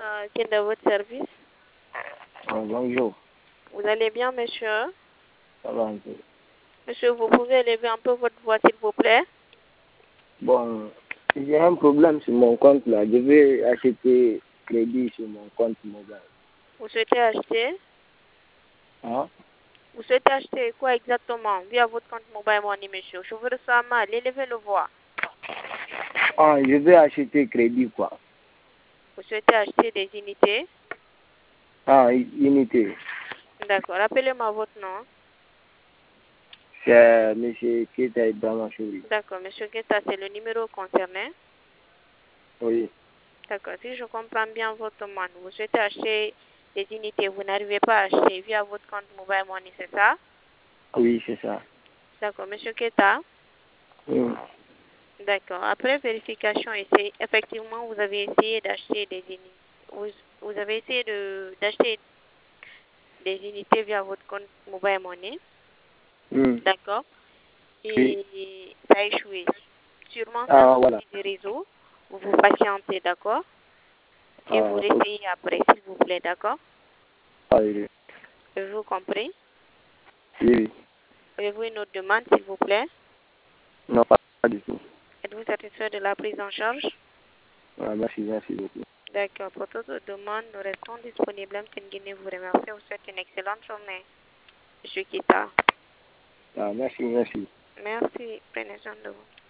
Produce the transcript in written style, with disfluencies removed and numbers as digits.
Quel est votre service? Bonjour. Vous allez bien, monsieur? Ça va un peu. Monsieur, vous pouvez élever un peu votre voix, s'il vous plaît? Bon, j'ai un problème sur mon compte là. Je vais acheter crédit sur mon compte mobile. Vous souhaitez acheter? Hein? Vous souhaitez acheter quoi exactement via votre compte mobile money, monsieur? Je vous reçois mal. Élevez le voix. Ah, je vais acheter crédit quoi. Vous souhaitez acheter des unités? Ah, unité. D'accord. Rappelez-moi votre nom. C'est M. Keita Ibrahima Chouri. D'accord. Monsieur Guetta, c'est le numéro concerné. Oui. D'accord. Si je comprends bien votre demande, vous souhaitez acheter des unités, vous n'arrivez pas à acheter via votre compte mobile money, c'est ça? Oui, c'est ça. D'accord. Monsieur Guetta? Oui. D'accord. Après vérification, effectivement, vous avez essayé d'acheter des unités. Vous avez essayé d'acheter des unités via votre compte mobile money. D'accord. Oui. Et ça a échoué. Sûrement, c'est un Ah, souci voilà. de réseau. Vous patientez, d'accord? Et vous réessayez après, s'il vous plaît, d'accord? Ah, oui. Avez-vous compris? Oui. Avez-vous une autre demande, s'il vous plaît? Non, pas du tout. Êtes-vous satisfait de la prise en charge? Ah, merci beaucoup. D'accord. Pour toute autre demande, nous restons disponibles. M. Guinée vous remercie. Vous souhaite une excellente journée. Monsieur Kita. Ah, merci. Merci. Prenez soin de vous.